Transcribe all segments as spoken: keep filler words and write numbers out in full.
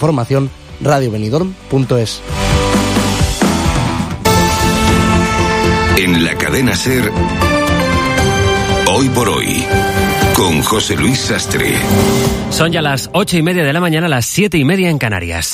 información, radio benidorm punto es. En la cadena SER, Hoy por Hoy, con José Luis Sastre. Son ya las ocho y media de la mañana, las siete y media en Canarias.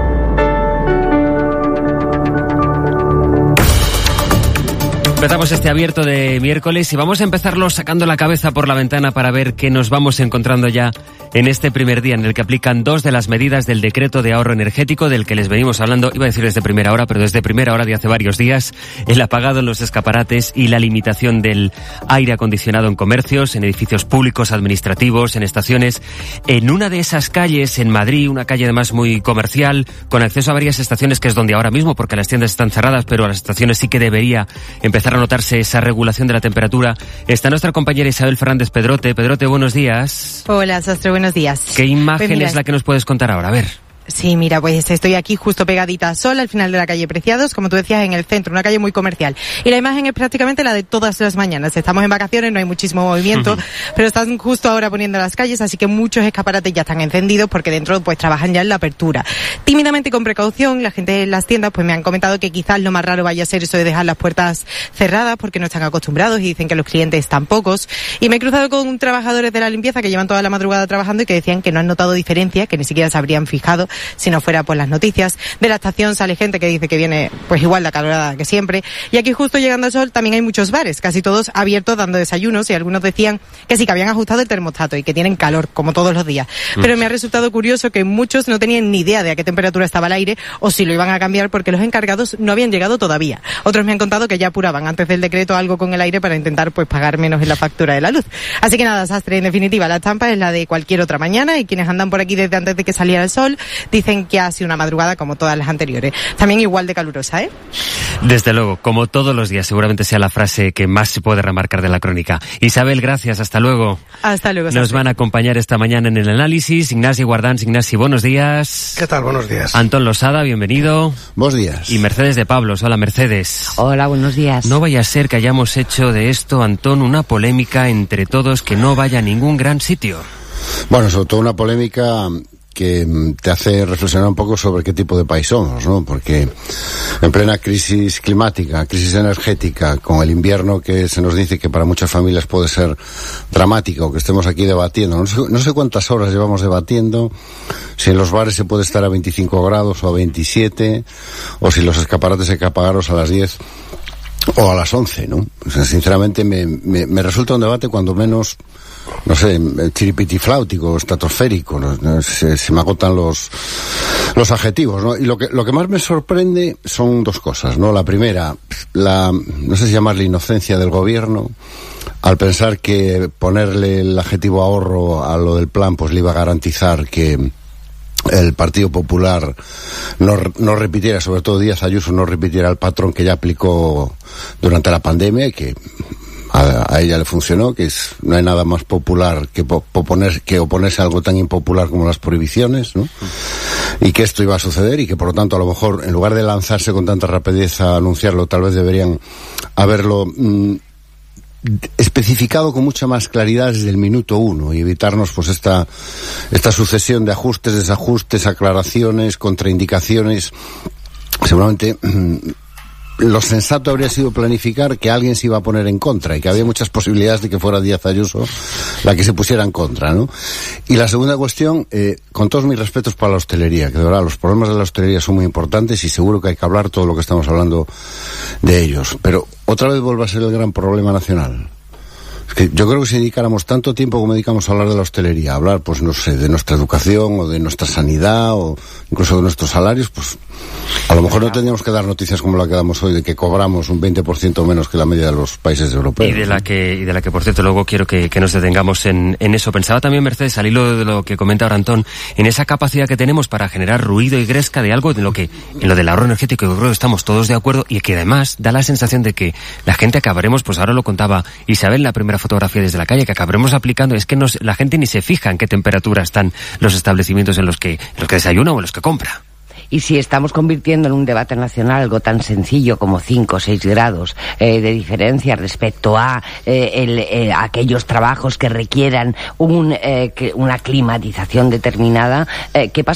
Empezamos este abierto de miércoles y vamos a empezarlo sacando la cabeza por la ventana para ver qué nos vamos encontrando ya en este primer día en el que aplican dos de las medidas del decreto de ahorro energético del que les venimos hablando, iba a decir desde primera hora, pero desde primera hora de hace varios días, el apagado en los escaparates y la limitación del aire acondicionado en comercios, en edificios públicos, administrativos, en estaciones. En una de esas calles, en Madrid, una calle además muy comercial, con acceso a varias estaciones, que es donde ahora mismo, porque las tiendas están cerradas, pero a las estaciones sí que debería empezar a notarse esa regulación de la temperatura, está nuestra compañera Isabel Fernández Pedrote. Pedrote, buenos días. Hola, Sastre, buenos días. ¿Qué imagen pues mira, es la que nos puedes contar ahora? A ver. Sí, mira, pues estoy aquí justo pegadita a Sol, al final de la calle Preciados, como tú decías, en el centro, una calle muy comercial. Y la imagen es prácticamente la de todas las mañanas. Estamos en vacaciones, no hay muchísimo movimiento, uh-huh. pero están justo ahora poniendo las calles, así que muchos escaparates ya están encendidos porque dentro pues trabajan ya en la apertura. Tímidamente y con precaución, la gente en las tiendas pues me han comentado que quizás lo más raro vaya a ser eso de dejar las puertas cerradas porque no están acostumbrados y dicen que los clientes están pocos. Y me he cruzado con trabajadores de la limpieza que llevan toda la madrugada trabajando y que decían que no han notado diferencia, que ni siquiera se habrían fijado si no fuera por las noticias. De la estación sale gente que dice que viene pues igual de acalorada que siempre. Y aquí justo llegando al Sol también hay muchos bares, casi todos abiertos dando desayunos, y algunos decían que sí, que habían ajustado el termostato y que tienen calor, como todos los días. Pero me ha resultado curioso que muchos no tenían ni idea de a qué temperatura estaba el aire o si lo iban a cambiar porque los encargados no habían llegado todavía. Otros me han contado que ya apuraban antes del decreto algo con el aire para intentar pues pagar menos en la factura de la luz. Así que nada, Sastre, en definitiva, la estampa es la de cualquier otra mañana y quienes andan por aquí desde antes de que saliera el sol dicen que ha sido una madrugada como todas las anteriores. También igual de calurosa, ¿eh? Desde luego, como todos los días, seguramente sea la frase que más se puede remarcar de la crónica. Isabel, gracias, hasta luego. Hasta luego. Nos Sastre. van a acompañar esta mañana en el análisis Ignasi Guardans. Ignasi, buenos días. ¿Qué tal? Buenos días. Antón Losada, bienvenido. Buenos días. Y Mercedes de Pablos. Hola, Mercedes. Hola, buenos días. No vaya a ser que hayamos hecho de esto, Antón, una polémica entre todos que no vaya a ningún gran sitio. Bueno, sobre todo una polémica que te hace reflexionar un poco sobre qué tipo de país somos, ¿no? Porque en plena crisis climática, crisis energética, con el invierno que se nos dice que para muchas familias puede ser dramático, que estemos aquí debatiendo, no sé, no sé cuántas horas llevamos debatiendo, si en los bares se puede estar a veinticinco grados o a veintisiete, o si los escaparates hay que apagarlos a las diez o a las once, ¿no? O sea, sinceramente me, me, me resulta un debate cuando menos, no sé, chiripitifláutico, estratosférico, ¿no? No, se, se me agotan los los adjetivos, ¿no? Y lo que lo que más me sorprende son dos cosas, ¿no? La primera, la, no sé si llamarle inocencia del gobierno, al pensar que ponerle el adjetivo ahorro a lo del plan pues le iba a garantizar que el Partido Popular no, no repitiera, sobre todo Díaz Ayuso, no repitiera el patrón que ya aplicó durante la pandemia y que a, a ella le funcionó, que es, no hay nada más popular que, oponer, que oponerse a algo tan impopular como las prohibiciones, ¿no? Y que esto iba a suceder y que por lo tanto a lo mejor en lugar de lanzarse con tanta rapidez a anunciarlo, tal vez deberían haberlo mmm, especificado con mucha más claridad desde el minuto uno y evitarnos pues esta esta sucesión de ajustes, desajustes, aclaraciones, contraindicaciones. Seguramente lo sensato habría sido planificar que alguien se iba a poner en contra y que había muchas posibilidades de que fuera Díaz Ayuso la que se pusiera en contra, ¿no? Y la segunda cuestión, eh, con todos mis respetos para la hostelería, que de verdad los problemas de la hostelería son muy importantes y seguro que hay que hablar todo lo que estamos hablando de ellos, pero otra vez vuelve a ser el gran problema nacional. Es que yo creo que si dedicáramos tanto tiempo como dedicamos a hablar de la hostelería, a hablar, pues no sé, de nuestra educación o de nuestra sanidad o incluso de nuestros salarios, pues a lo mejor no tendríamos que dar noticias como la que damos hoy de que cobramos un veinte por ciento menos que la media de los países europeos. Y de la que, y de la que por cierto, luego quiero que, que nos detengamos en, en eso. Pensaba también, Mercedes, al hilo de lo que comenta ahora Antón, en esa capacidad que tenemos para generar ruido y gresca de algo, de lo que, en lo del ahorro energético, yo creo que estamos todos de acuerdo y que además da la sensación de que la gente acabaremos, pues ahora lo contaba Isabel, la primera fotografía desde la calle, que acabaremos aplicando, es que nos, la gente ni se fija en qué temperatura están los establecimientos en los que, en los que desayuna o en los que compra. Y si estamos convirtiendo en un debate nacional algo tan sencillo como cinco o seis grados eh, de diferencia respecto a eh, el, eh, aquellos trabajos que requieran un, eh, que, una climatización determinada, eh, ¿qué pasa